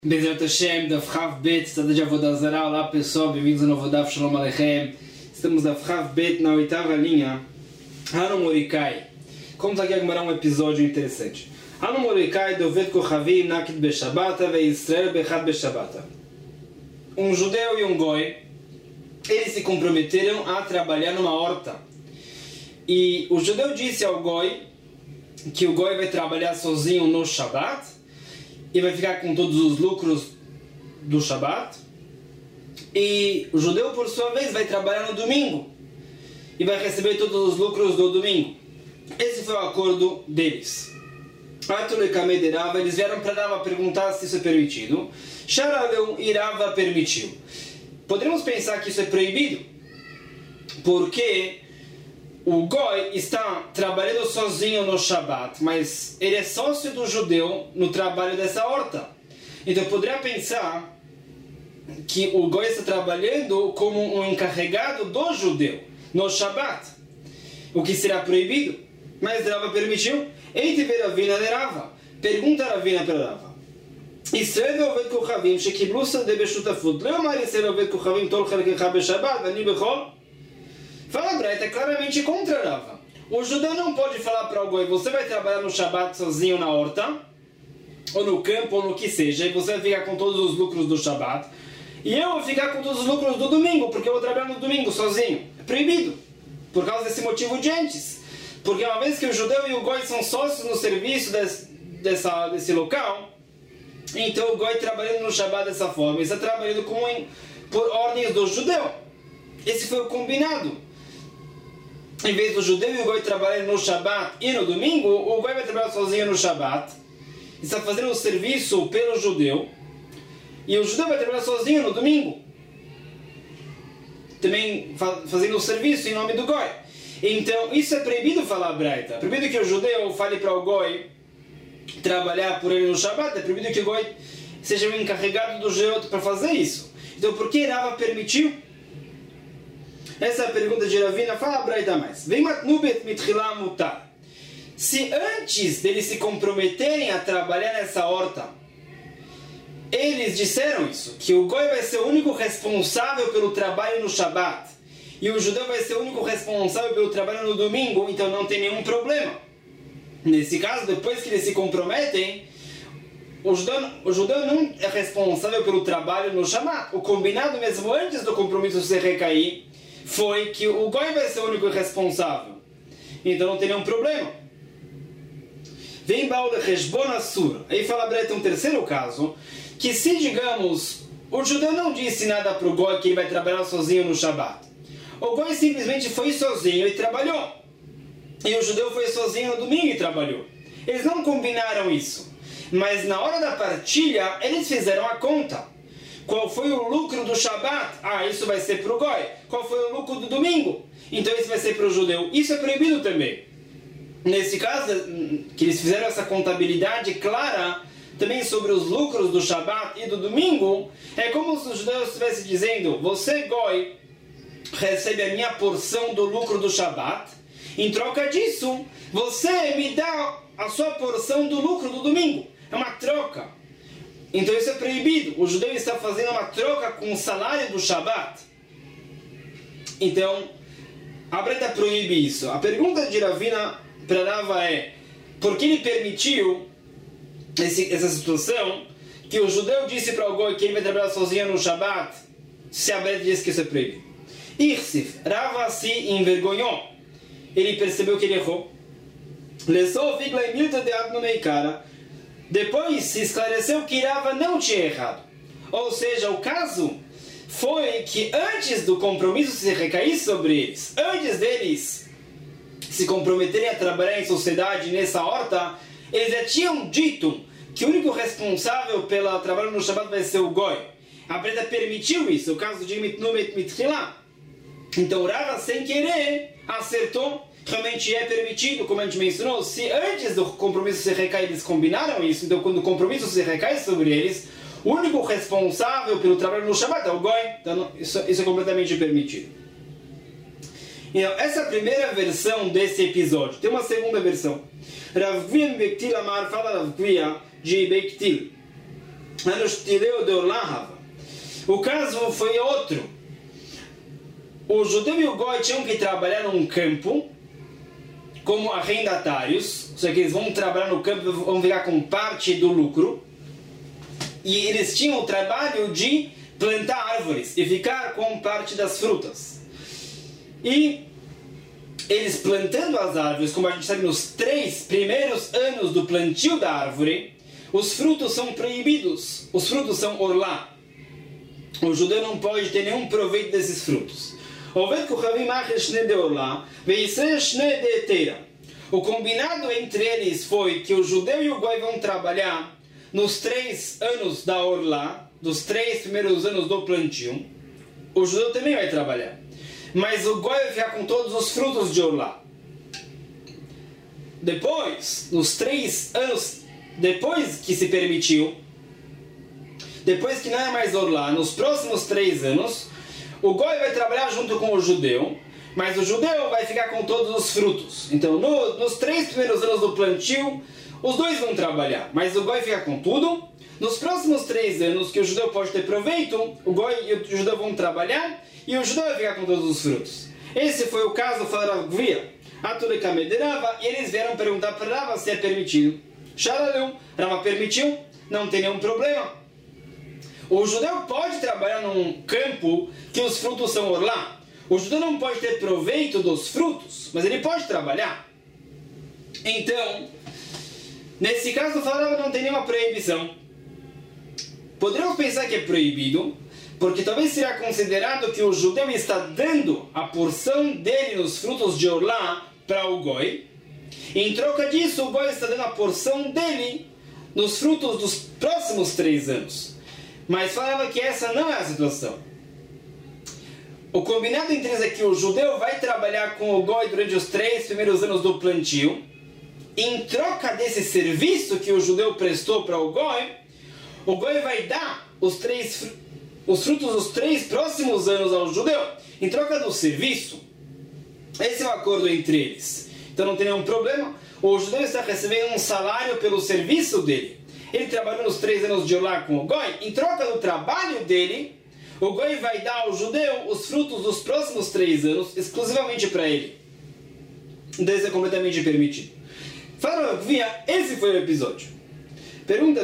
Bezerra Hashem, Daf Chav Bet, Estado de Avodazara. Olá pessoal, bem-vindos ao novo Daf Shalom Aleichem. Estamos na Chav Bet, na oitava linha. Hanu Morikai. Como está aqui agora um episódio interessante. Hanu Morikai dovet kochavim nakid beshabata ve Israel bechad beshabata. Um judeu e um goi, eles se comprometeram a trabalhar numa horta. E o judeu disse ao goi que o goi vai trabalhar sozinho no Shabat e vai ficar com todos os lucros do Shabat. E o judeu, por sua vez, vai trabalhar no domingo e vai receber todos os lucros do domingo. Esse foi o acordo deles. Eles vieram para Rava perguntar se isso é permitido. Sharaveu e Rava permitiu. Poderíamos pensar que isso é proibido, porque o goi está trabalhando sozinho no Shabat, mas ele é sócio do judeu no trabalho dessa horta. Então poderia pensar que o goi está trabalhando como um encarregado do judeu no Shabat, o que será proibido. Mas Rava permitiu. Eite veravina de Rava. Pergunta Ravina para Rava. Israel ovet kochavim shekiblu sadeh beshutafut. Leomar Israel ovet kochavim tol chalkecha beshabat ani bechol. Fala Braita, claramente contra Rava. O judeu não pode falar para o goi: você vai trabalhar no Shabat sozinho na horta, ou no campo, ou no que seja, e você vai ficar com todos os lucros do Shabat, e eu vou ficar com todos os lucros do domingo, porque eu vou trabalhar no domingo sozinho. É proibido, por causa desse motivo de antes. Porque uma vez que o judeu e o goi são sócios no serviço desse local, então o goi trabalhando no Shabat dessa forma, ele está trabalhando por ordens do judeu. Esse foi o combinado. Em vez do judeu e o goi trabalharem no Shabat e no domingo, o goi vai trabalhar sozinho no Shabat, está fazendo o serviço pelo judeu, e o judeu vai trabalhar sozinho no domingo, também fazendo o serviço em nome do goi. Então isso é proibido, falar Braita. É proibido que o judeu fale para o goi trabalhar por ele no Shabat. É proibido que o goi seja o encarregado do judeu para fazer isso. Então por que Rava permitiu? Essa é a pergunta de Ravina. Fala Braita mais. Vem matnubet mitchila mutar. Se antes deles se comprometerem a trabalhar nessa horta, eles disseram isso, que o goi vai ser o único responsável pelo trabalho no Shabat e o judeu vai ser o único responsável pelo trabalho no domingo, então não tem nenhum problema. Nesse caso, depois que eles se comprometem, o judeu não é responsável pelo trabalho no Shabat. O combinado mesmo antes do compromisso se recair foi que o goi vai ser o único responsável, então não tem nenhum problema. Vem Baal de Heshbon Assur. Aí fala Breta um terceiro caso, que se, digamos, o judeu não disse nada para o goi que ele vai trabalhar sozinho no Shabat, o goi simplesmente foi sozinho e trabalhou, e o judeu foi sozinho no domingo e trabalhou. Eles não combinaram isso, mas na hora da partilha eles fizeram a conta. Qual foi o lucro do Shabat? Isso vai ser para o goi. Qual foi o lucro do domingo? Então isso vai ser para o judeu. Isso é proibido também. Nesse caso, que eles fizeram essa contabilidade clara também sobre os lucros do Shabat e do domingo, é como se o judeu estivesse dizendo: você, goi, recebe a minha porção do lucro do Shabat, em troca disso, você me dá a sua porção do lucro do domingo. É uma troca. Então isso é proibido. O judeu está fazendo uma troca com o salário do Shabat. Então, a Breta proíbe isso. A pergunta de Ravina para Rava é: por que ele permitiu essa situação que o judeu disse para o goi que ele vai trabalhar sozinho no Shabat, se a Breta diz que isso é proibido? Irsif, Rava se envergonhou. Ele percebeu que ele errou. Depois se esclareceu que Rava não tinha errado. Ou seja, o caso foi que antes do compromisso se recair sobre eles, antes deles se comprometerem a trabalhar em sociedade nessa horta, eles já tinham dito que o único responsável pelo trabalho no Shabat vai ser o goi. A Breta permitiu isso, o caso de mitnumet mitchila. Então Rava, sem querer, acertou. Realmente é permitido, como a gente mencionou, se antes do compromisso se recair eles combinaram isso, então quando o compromisso se recai sobre eles, o único responsável pelo trabalho no Shabat é o goi. Então isso é completamente permitido. Então, essa é a primeira versão desse episódio. Tem uma segunda versão. Rav Gvia Bektil Amar, fala Rav Gvia de Bektil. O caso foi outro. O judeu e o goi tinham que trabalhar num campo como arrendatários, ou seja, que eles vão trabalhar no campo, vão ficar com parte do lucro, e eles tinham o trabalho de plantar árvores e ficar com parte das frutas. E eles plantando as árvores, como a gente sabe, nos 3 primeiros anos do plantio da árvore, os frutos são proibidos, os frutos são orlá. O judeu não pode ter nenhum proveito desses frutos. O combinado entre eles foi que o judeu e o goi vão trabalhar nos 3 anos da orlá, dos 3 primeiros anos do plantio. O judeu também vai trabalhar, mas o goi vai ficar com todos os frutos de orlá. Depois, nos 3 anos, depois que se permitiu, depois que não é mais orlá, nos próximos 3 anos, o goi vai trabalhar junto com o judeu, mas o judeu vai ficar com todos os frutos. Então, nos 3 primeiros anos do plantio, os dois vão trabalhar, mas o goi fica com tudo. Nos próximos 3 anos que o judeu pode ter proveito, o goi e o judeu vão trabalhar e o judeu vai ficar com todos os frutos. Esse foi o caso, falaram Gvia, Atulekamedirava, e eles vieram perguntar para Rava se é permitido. Sharaleu, Rava permitiu, não tem nenhum problema. O judeu pode trabalhar num campo que os frutos são orlá. O judeu não pode ter proveito dos frutos, mas ele pode trabalhar. Então, nesse caso, o Rava não tem nenhuma proibição. Poderíamos pensar que é proibido, porque talvez será considerado que o judeu está dando a porção dele nos frutos de orlá para o goi. Em troca disso, o goi está dando a porção dele nos frutos dos próximos 3 anos. Mas falava que essa não é a situação. O combinado entre eles é que o judeu vai trabalhar com o goi durante os 3 primeiros anos do plantio. Em troca desse serviço que o judeu prestou para o goi vai dar os frutos dos 3 próximos anos ao judeu, em troca do serviço. Esse é o acordo entre eles. Então não tem nenhum problema. O judeu está recebendo um salário pelo serviço dele. Ele trabalhou nos 3 anos de orlá com o goi. Em troca do trabalho dele, o goi vai dar ao judeu os frutos dos próximos 3 anos, exclusivamente para ele. Então isso é completamente permitido. Fala, esse foi o episódio. Pergunta,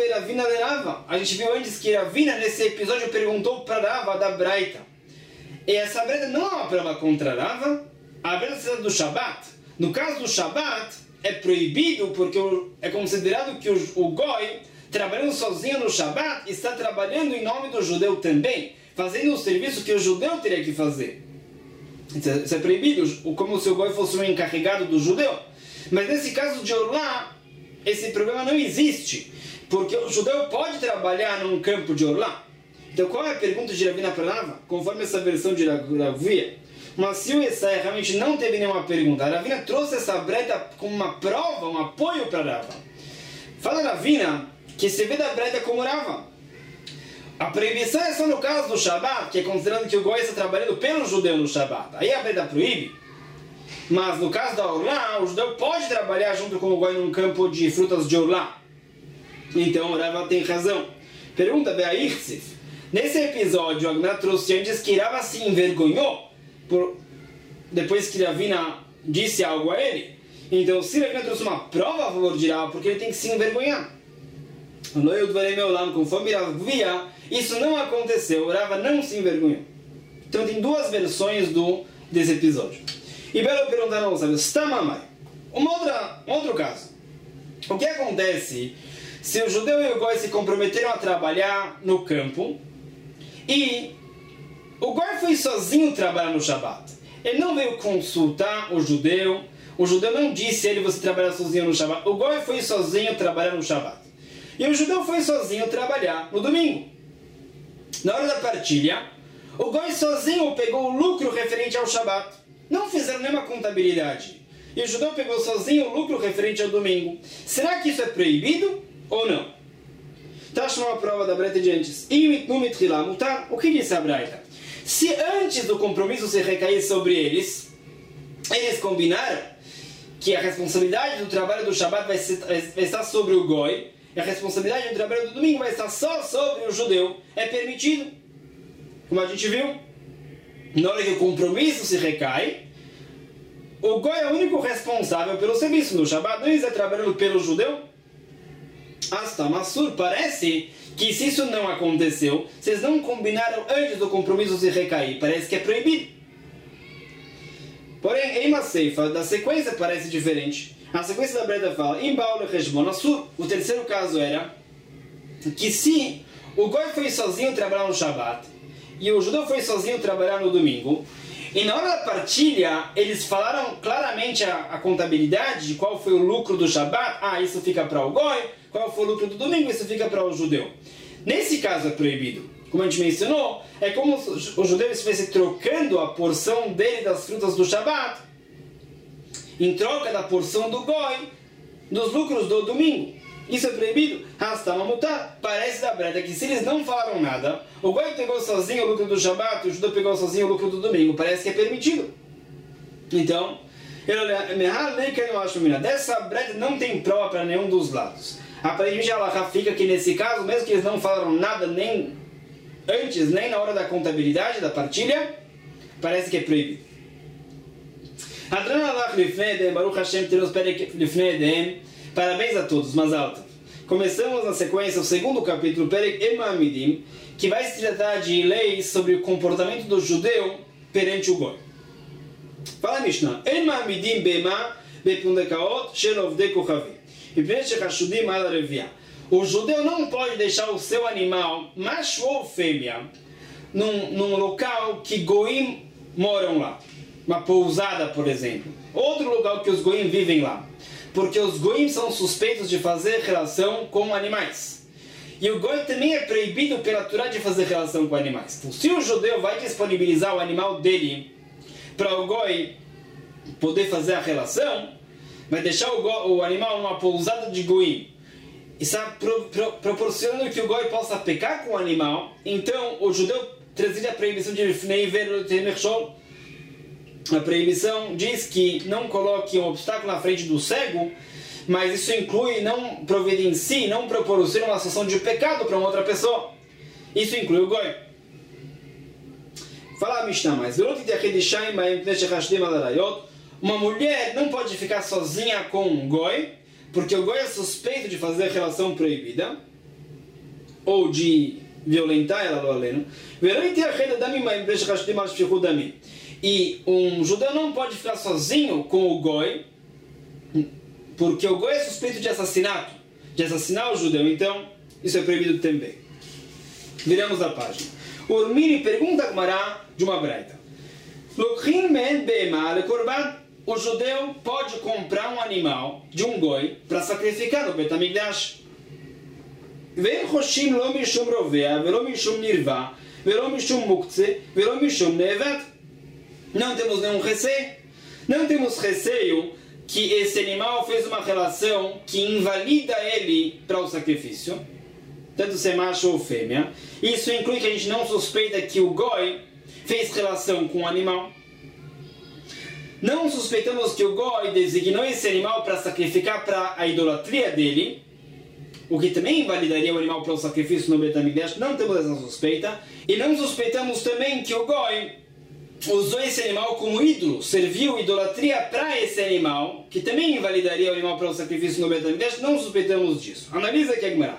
a gente viu antes que Ravina nesse episódio perguntou para Rava da Braita. E essa Braita não é uma prova contra Rava, a Braita se trata do Shabat. No caso do Shabat, é proibido porque é considerado que o goi, trabalhando sozinho no Shabat, está trabalhando em nome do judeu também, fazendo o serviço que o judeu teria que fazer. Isso é proibido, como se o goi fosse um encarregado do judeu. Mas nesse caso de orlá, esse problema não existe, porque o judeu pode trabalhar num campo de orlá. Então qual é a pergunta de Ravina para Rava? Conforme essa versão de Ravia, mas se o Esai realmente não teve nenhuma pergunta, a Ravina trouxe essa breta como uma prova, um apoio para Rava. Fala Ravina que se vê da breta como Rava. A proibição é só no caso do Shabat, que é considerando que o goi está trabalhando pelo judeu no Shabat. Aí a breta proíbe. Mas no caso da orlá, o judeu pode trabalhar junto com o goi num campo de frutas de orlá. Então o Rava tem razão. Pergunta Be'airtzif. Nesse episódio, a Gemara trouxe antes que Rava se envergonhou depois que Ravina disse algo a ele. Então, se Ravina trouxe uma prova a favor de Rava, porque ele tem que se envergonhar. Conforme Ravia, isso não aconteceu. Rava não se envergonhou. Então, tem 2 versões desse episódio. E Belo pergunta, não, sabe? Um outro caso. O que acontece se o judeu e o goi se comprometeram a trabalhar no campo e o goi foi sozinho trabalhar no Shabat? Ele não veio consultar o judeu não disse a ele, você trabalhar sozinho no Shabat. O goi foi sozinho trabalhar no Shabat. E o judeu foi sozinho trabalhar no domingo. Na hora da partilha, o goi sozinho pegou o lucro referente ao Shabat. Não fizeram nenhuma contabilidade. E o judeu pegou sozinho o lucro referente ao domingo. Será que isso é proibido ou não? Tashma a prova da Braita de antes. O que disse a Braita? Se antes do compromisso se recair sobre eles combinaram que a responsabilidade do trabalho do Shabat vai estar sobre o goi, a responsabilidade do trabalho do domingo vai estar só sobre o judeu, é permitido. Como a gente viu, na hora que o compromisso se recai, o Goi é o único responsável pelo serviço. No Shabbat não está trabalhando pelo judeu. Hasta Massur, parece que se isso não aconteceu, vocês não combinaram antes do compromisso se recair, parece que é proibido. Porém, em Maseifa, da sequência parece diferente. A sequência da Breda fala, em Baal Reshbon Assur, o terceiro caso era que se o Goi foi sozinho trabalhar no Shabbat e o judeu foi sozinho trabalhar no domingo, e na hora da partilha, eles falaram claramente a contabilidade de qual foi o lucro do Shabbat. Isso fica para o Goi. Qual foi o lucro do domingo? Isso fica para o judeu. Nesse caso é proibido. Como a gente mencionou, é como se o judeu estivesse trocando a porção dele das frutas do Shabbat em troca da porção do Goi dos lucros do domingo. Isso é proibido. Hastamamutá, parece da Breta que se eles não falaram nada, o Goi pegou sozinho o lucro do Shabbat e o judeu pegou sozinho o lucro do domingo, parece que é permitido. Então, dessa Breta não tem prova para nenhum dos lados. Aparentemente a Halakha fica que nesse caso, mesmo que eles não falaram nada nem antes, nem na hora da contabilidade, da partilha, parece que é proibido. Baruch Hashem, parabéns a todos, mas alta. Começamos na sequência o segundo capítulo, Perek Emamidim, que vai se tratar de leis sobre o comportamento do judeu perante o Goi. Fala Mishnah, Emamidim bema bepundekaot shelovde kuchavim. O judeu não pode deixar o seu animal, macho ou fêmea, num local que goim moram lá. Uma pousada, por exemplo. Outro lugar que os goim vivem lá. Porque os goim são suspeitos de fazer relação com animais. E o goi também é proibido pela Torá de fazer relação com animais. Então, se o judeu vai disponibilizar o animal dele para o goi poder fazer a relação, vai deixar o animal numa pousada de goim, está proporcionando que o goi possa pecar com o animal. Então o judeu trazia a proibição de Lifnei Ver Temershol. A proibição diz que não coloque um obstáculo na frente do cego, mas isso inclui não providencie, não proporciona uma situação de pecado para uma outra pessoa. Isso inclui o goi. Fala a Mishnah mais. Uma mulher não pode ficar sozinha com um goi, porque o goi é suspeito de fazer relação proibida, ou de violentar ela, e um judeu não pode ficar sozinho com o goi, porque o goi é suspeito de assassinato, de assassinar o judeu, então isso é proibido também. Viramos a página. Urmini pergunta a Gmará de uma breita. O judeu pode comprar um animal de um goi para sacrificar no Bet HaMikdash. Não temos nenhum receio. Não temos receio que esse animal fez uma relação que invalida ele para o sacrifício, tanto ser macho ou fêmea. Isso inclui que a gente não suspeita que o goi fez relação com o animal. Não suspeitamos que o goi designou esse animal para sacrificar para a idolatria dele, o que também invalidaria o animal para o sacrifício no Bet HaMikdash. Não temos essa suspeita. E não suspeitamos também que o goi usou esse animal como ídolo, serviu idolatria para esse animal, que também invalidaria o animal para o sacrifício no Bet HaMikdash. Não suspeitamos disso. Analisa aqui a Gemara.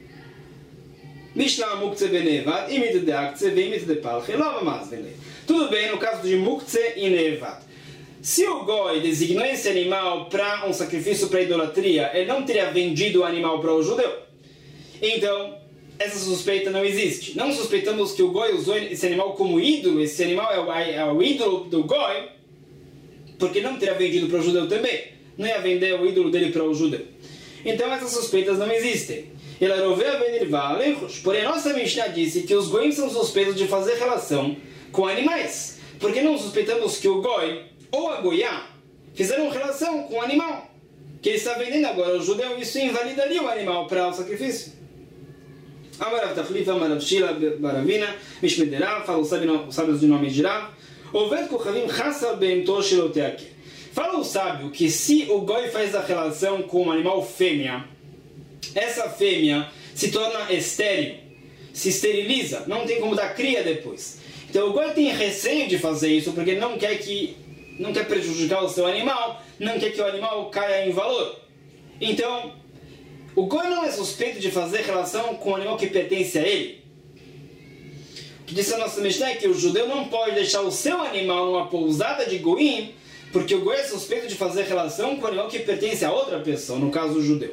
Tudo bem no caso de Muktzeh e Nevat. Se o goi designou esse animal para um sacrifício para idolatria, ele não teria vendido o animal para o judeu. Então, essa suspeita não existe. Não suspeitamos que o goi usou esse animal como ídolo, esse animal é o ídolo do goi, porque não teria vendido para o judeu também. Não ia vender o ídolo dele para o judeu. Então, essas suspeitas não existem. Porém, a nossa Mishnah disse que os goim são suspeitos de fazer relação com animais. Porque não suspeitamos que o goi ou a goiá fizeram relação com o animal que ele está vendendo agora. O judeu, isso invalidaria o animal para o sacrifício. Amarav Tachlifa, Amarav Shila, Baravina, Mishmederav, fala os sábios de nome de Rav. Oved Kuchavim Chassal Beimto Shiloteake. Fala o sábio que se o goi faz a relação com um animal fêmea, essa fêmea se torna estéril, se esteriliza, não tem como dar cria depois. Então o goi tem receio de fazer isso, porque ele não quer prejudicar o seu animal, não quer que o animal caia em valor. Então, o goi não é suspeito de fazer relação com o animal que pertence a ele. O que diz a nossa Mishnah é que o judeu não pode deixar o seu animal numa pousada de goim, porque o goi é suspeito de fazer relação com o animal que pertence a outra pessoa, no caso o judeu.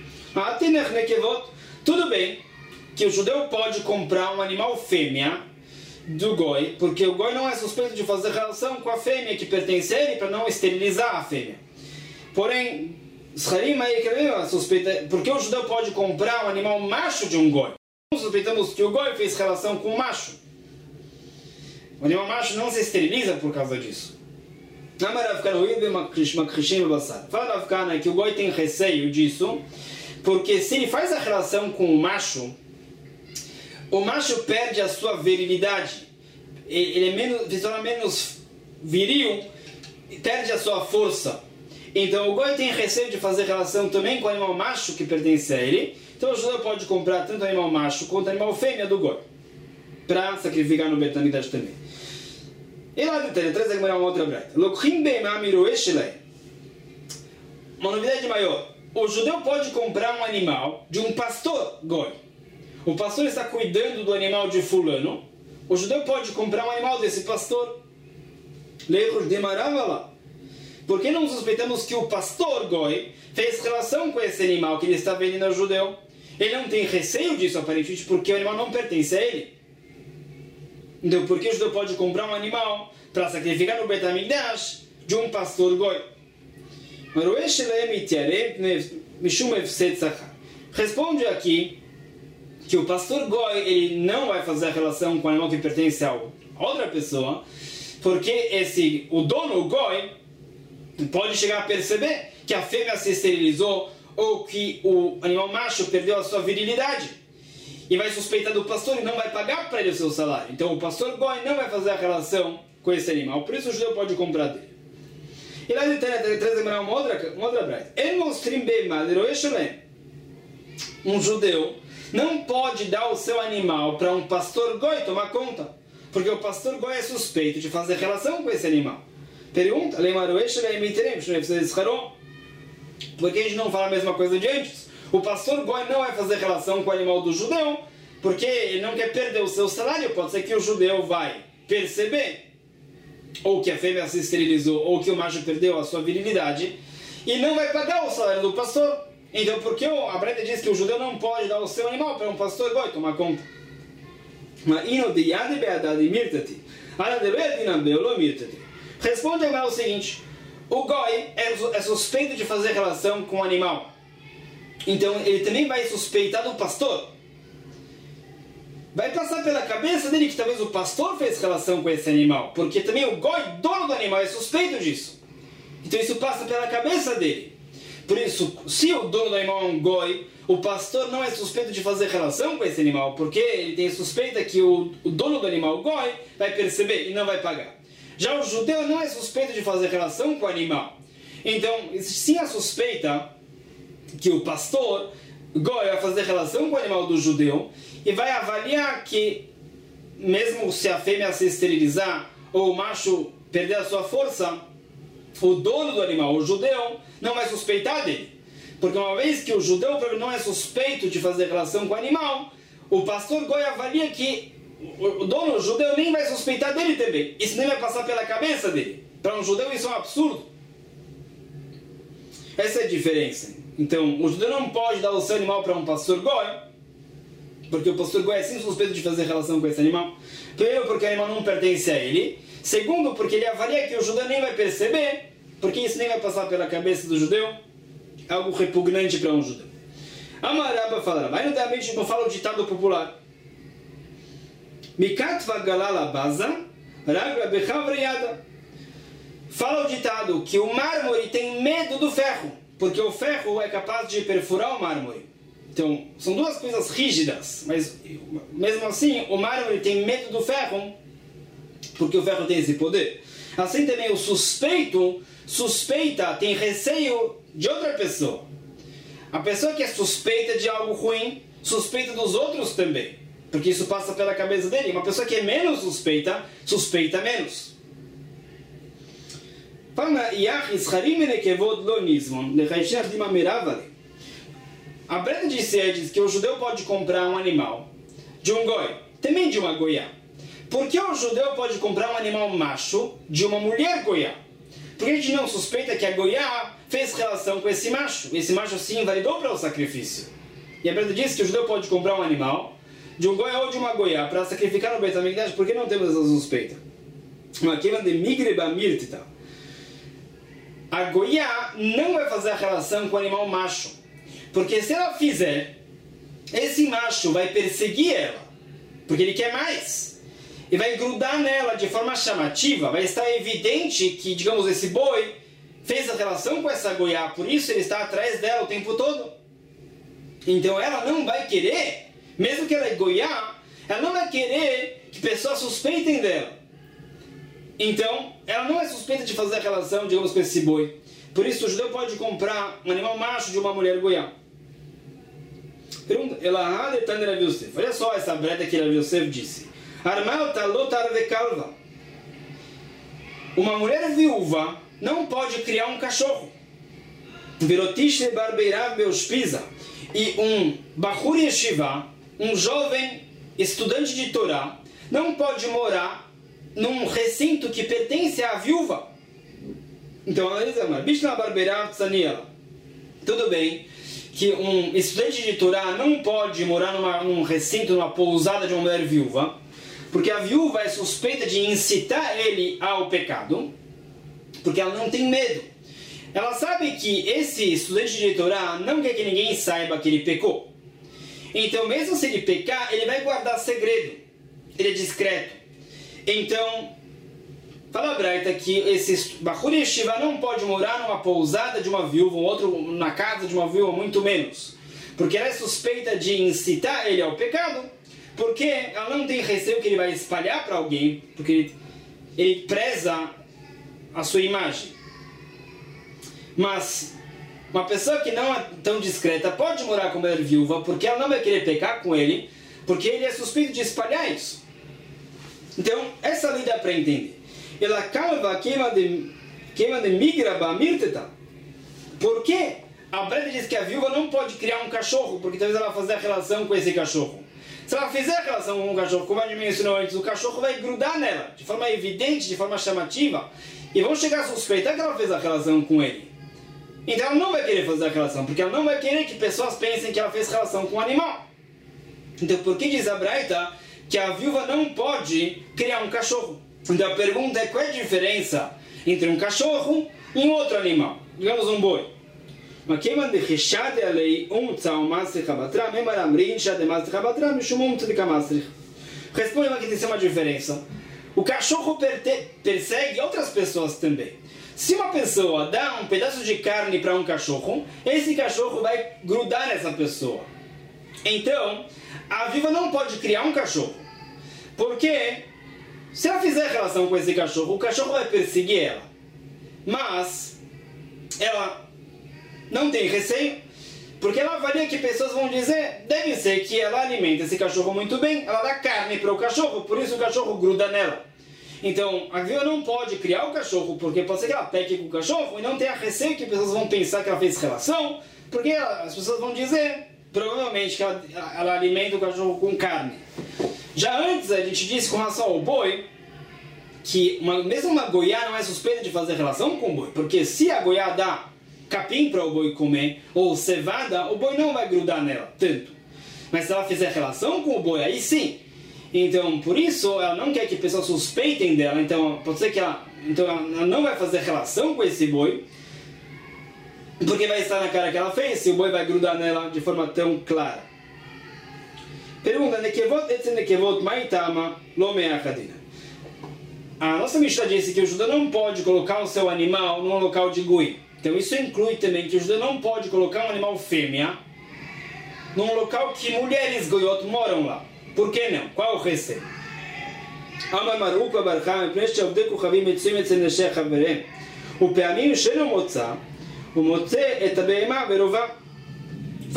Tudo bem que o judeu pode comprar um animal fêmea do goi, porque o goi não é suspeito de fazer relação com a fêmea que pertence a ele para não esterilizar a fêmea. Porém, porque o judeu pode comprar um animal macho de um goi. Suspeitamos que o goi fez relação com o macho. O animal macho não se esteriliza por causa disso. Fala Ravkana que o goi tem receio disso, porque se ele faz a relação com o macho perde a sua virilidade. Ele se torna menos viril, perde a sua força. Então o goi tem receio de fazer relação também com o animal macho que pertence a ele. Então o judeu pode comprar tanto animal macho quanto animal fêmea do goi, para sacrificar no Beit HaMikdash também. E lá de Tânia, traz uma outra breita. Uma novidade maior. O judeu pode comprar um animal de um pastor goi. O pastor está cuidando do animal de fulano. O judeu pode comprar um animal desse pastor. Por que não suspeitamos que o pastor goi fez relação com esse animal que ele está vendendo ao judeu? Ele não tem receio disso, aparentemente, porque o animal não pertence a ele. Então, por que o judeu pode comprar um animal para sacrificar no Beit HaMikdash de um pastor goi? Responde aqui que o pastor goi ele não vai fazer a relação com o animal que pertence a outra pessoa, porque o dono, o goi, pode chegar a perceber que a fêmea se esterilizou ou que o animal macho perdeu a sua virilidade e vai suspeitar do pastor e não vai pagar para ele o seu salário. Então o pastor goi não vai fazer a relação com esse animal, por isso o judeu pode comprar dele. E lá de Tânia traz uma outra braita. Um judeu não pode dar o seu animal para um pastor goi tomar conta, porque o pastor goi é suspeito de fazer relação com esse animal. Pergunta, por que a gente não fala a mesma coisa de antes? O pastor goi não vai fazer relação com o animal do judeu, porque ele não quer perder o seu salário. Pode ser que o judeu vai perceber ou que a fêmea se esterilizou, ou que o macho perdeu a sua virilidade, e não vai pagar o salário do pastor. Então, porque a Breta diz que o judeu não pode dar o seu animal para um pastor goi tomar conta. Responde agora o seguinte: o goi é suspeito de fazer relação com o animal, então ele também vai suspeitar do pastor. Vai passar pela cabeça dele que talvez o pastor fez relação com esse animal, porque também o goi, dono do animal, é suspeito disso. Então isso passa pela cabeça dele. Por isso, se o dono do animal é um goi, o pastor não é suspeito de fazer relação com esse animal, porque ele tem suspeita que o dono do animal, o goi, vai perceber e não vai pagar. Já o judeu não é suspeito de fazer relação com o animal. Então, sim a suspeita que o pastor goi vai fazer relação com o animal do judeu e vai avaliar que, mesmo se a fêmea se esterilizar ou o macho perder a sua força, o dono do animal, o judeu, não vai suspeitar dele. Porque uma vez que o judeu não é suspeito de fazer relação com o animal, o pastor goi avalia que o dono, o judeu, nem vai suspeitar dele também. Isso nem vai passar pela cabeça dele. Para um judeu isso é um absurdo. Essa é a diferença. Então, o judeu não pode dar o seu animal para um pastor goi, porque o pastor goi é sim suspeito de fazer relação com esse animal. Primeiro, porque o animal não pertence a ele. Segundo, porque ele avalia que o judeu nem vai perceber, porque isso nem vai passar pela cabeça do judeu. Algo repugnante para um judeu. Amaraba fala, vai no Damite, não fala o ditado popular. Mikatva galala baza, ragra bechavriada. Fala o ditado que o mármore tem medo do ferro, porque o ferro é capaz de perfurar o mármore. Então, são duas coisas rígidas, mas mesmo assim, o mármore tem medo do ferro, porque o ferro tem esse poder. Assim também o suspeita, tem receio de outra pessoa. A pessoa que é suspeita de algo ruim, suspeita dos outros também. Porque isso passa pela cabeça dele. Uma pessoa que é menos suspeita, suspeita menos. A Breta diz que o judeu pode comprar um animal de um goi, também de uma goiá. Por que o judeu pode comprar um animal macho de uma mulher goiá? Porque a gente não suspeita que a goiá fez relação com esse macho. Esse macho se invalidou para o sacrifício. E a Breta diz que o judeu pode comprar um animal de um goiá ou de uma goiá para sacrificar no Beit HaMikdash. Por que não temos essa suspeita? A goiá não vai fazer a relação com o animal macho. Porque se ela fizer, esse macho vai perseguir ela. Porque ele quer mais. E vai grudar nela de forma chamativa. Vai estar evidente que, digamos, esse boi fez a relação com essa goiá. Por isso ele está atrás dela o tempo todo. Então ela não vai querer, mesmo que ela é goiá, ela não vai querer que pessoas suspeitem dela. Então, ela não é suspeita de fazer a relação, digamos, com esse boi. Por isso, o judeu pode comprar um animal macho de uma mulher goiá. Pergunta, olha só essa breta que Rav Yosef disse. Uma mulher viúva não pode criar um cachorro. E um Bachur Yeshiva, um jovem estudante de Torá, não pode morar num recinto que pertence à viúva. Então, tudo bem que um estudante de Torá não pode morar num recinto, numa pousada de uma mulher viúva, porque a viúva é suspeita de incitar ele ao pecado, porque ela não tem medo. Ela sabe que esse estudante de Torá não quer que ninguém saiba que ele pecou. Então, mesmo se ele pecar, ele vai guardar segredo. Ele é discreto. Então, fala a Braita que esse Bachur Yeshiva não pode morar numa pousada de uma viúva, um outro na casa de uma viúva, muito menos. Porque ela é suspeita de incitar ele ao pecado, porque ela não tem receio que ele vai espalhar para alguém, porque ele preza a sua imagem. Mas uma pessoa que não é tão discreta pode morar com uma mulher viúva, porque ela não vai querer pecar com ele, porque ele é suspeito de espalhar isso. Então, essa lei dá para entender. Ela calva queima de migraba mirteta. Por quê? A Breta diz que a viúva não pode criar um cachorro, porque talvez ela fazer a relação com esse cachorro. Se ela fizer a relação com um cachorro, como a gente mencionou antes, o cachorro vai grudar nela, de forma evidente, de forma chamativa, e vão chegar a suspeitar que ela fez a relação com ele. Então ela não vai querer fazer a relação, porque ela não vai querer que pessoas pensem que ela fez relação com o animal. Então por que diz a Braita que a viúva não pode criar um cachorro? Então a pergunta é qual é a diferença entre um cachorro e um outro animal? Digamos um boi. Responde que tem uma diferença. O cachorro persegue outras pessoas também. Se uma pessoa dá um pedaço de carne para um cachorro, esse cachorro vai grudar nessa pessoa. Então, a viúva não pode criar um cachorro. Porque se ela fizer relação com esse cachorro, o cachorro vai perseguir ela. Mas ela não tem receio, porque ela avalia que pessoas vão dizer, deve ser que ela alimenta esse cachorro muito bem, ela dá carne para o cachorro, por isso o cachorro gruda nela. Então, a viúva não pode criar o cachorro, porque pode ser que ela peque com o cachorro e não tenha receio que pessoas vão pensar que ela fez relação, porque as pessoas vão dizer, provavelmente, que ela alimenta o cachorro com carne. Já antes, a gente disse com relação ao boi, que mesmo uma goiá não é suspeita de fazer relação com o boi, porque se a goiá dá capim para o boi comer, ou cevada, o boi não vai grudar nela tanto. Mas se ela fizer relação com o boi, aí sim. Então, por isso, ela não quer que pessoas suspeitem dela. Então, pode ser que ela não vai fazer relação com esse boi, porque vai estar na cara que ela fez, se o boi vai grudar nela de forma tão clara. Pergunta, a nossa Mishnah disse que o judeu não pode colocar o seu animal num local de goi. Então, isso inclui também que o judeu não pode colocar um animal fêmea num local que mulheres goiot moram lá. Por que não? Qual é o receio?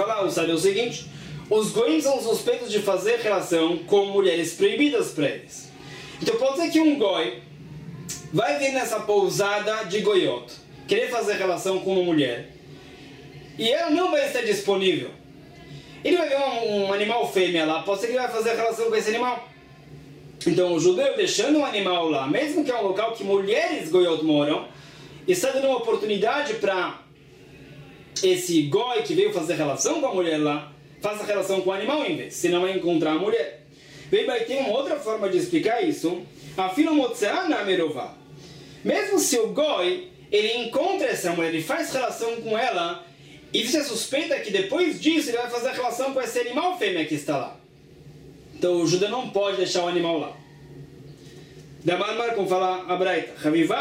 Fala o sábio o seguinte: os goim são suspeitos de fazer relação com mulheres proibidas para eles. Então pode ser que um goi vai vir nessa pousada de goiot, querer fazer relação com uma mulher, e ela não vai estar disponível. Ele vai ver um animal fêmea lá, pode ser que ele vai fazer relação com esse animal. Então o judeu, deixando um animal lá, mesmo que é um local que mulheres goiot moram, está dando uma oportunidade para esse goi que veio fazer relação com a mulher lá, faça relação com o animal em vez, senão vai encontrar a mulher. Bem, vai ter uma outra forma de explicar isso. Afilo motzeah na merová. Mesmo se o goi, ele encontra essa mulher, ele faz relação com ela, e você suspeita que depois disso ele vai fazer relação com esse animal fêmea que está lá. Então o judeu não pode deixar o animal lá. Da Marmar, como fala a Braita,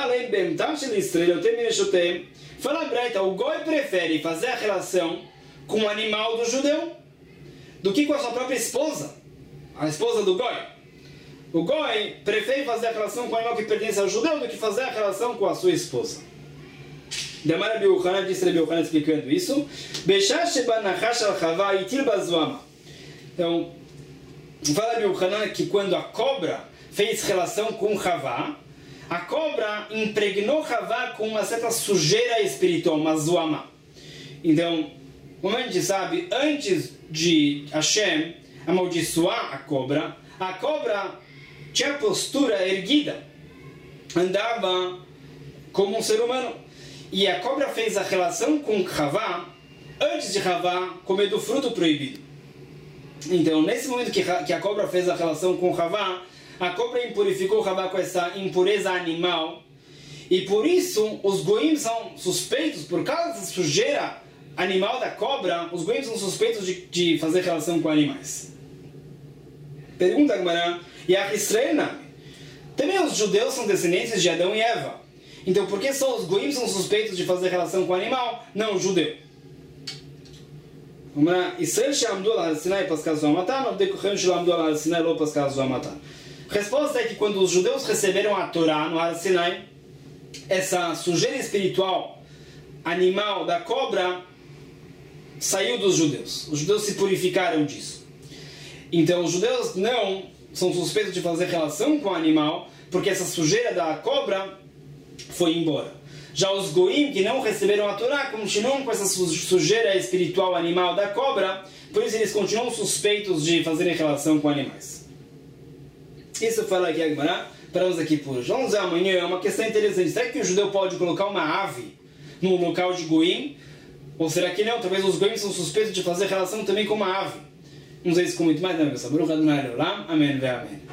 fala a Braita, o goi prefere fazer a relação com o animal do judeu do que com a sua própria esposa, a esposa do goi. O goi prefere fazer a relação com o animal que pertence ao judeu do que fazer a relação com a sua esposa. Demar Rabi Yochanan, disse Rabi Yochanan explicando isso. Então, fala Rabi Yochanan que quando a cobra fez relação com Havá, a cobra impregnou Havá com uma certa sujeira espiritual, uma zoama. Então, como a gente sabe, antes de Hashem amaldiçoar a cobra tinha postura erguida, andava como um ser humano. E a cobra fez a relação com Havá antes de Havá comer do fruto proibido. Então, nesse momento que a cobra fez a relação com Havá, a cobra impurificou Havá com essa impureza animal. E por isso, os goim são suspeitos, por causa da sujeira animal da cobra, os goim são suspeitos de fazer relação com animais. Pergunta a Gemara, e a Israel também os judeus são descendentes de Adão e Eva. Então, por que só os goim são suspeitos de fazer relação com o animal? Não, o judeu. Vamos lá. Israel she'amdu al Sinai paskal zoamatan, avdei kohen she'amdu al Sinai lo paskal zoamatan. A resposta é que quando os judeus receberam a Torá no Har Sinai, essa sujeira espiritual animal da cobra saiu dos judeus. Os judeus se purificaram disso. Então, os judeus não são suspeitos de fazer relação com o animal, porque essa sujeira da cobra foi embora. Já os goim que não receberam a Torá continuam com essa sujeira espiritual animal da cobra, por isso eles continuam suspeitos de fazerem relação com animais. Isso fala aqui a Gemara. Paramos aqui por hoje. Vamos ver amanhã, é uma questão interessante. Será que o judeu pode colocar uma ave no local de goim? Ou será que não? Talvez os goim são suspeitos de fazer relação também com uma ave. Vamos ver isso com muito mais. Amém.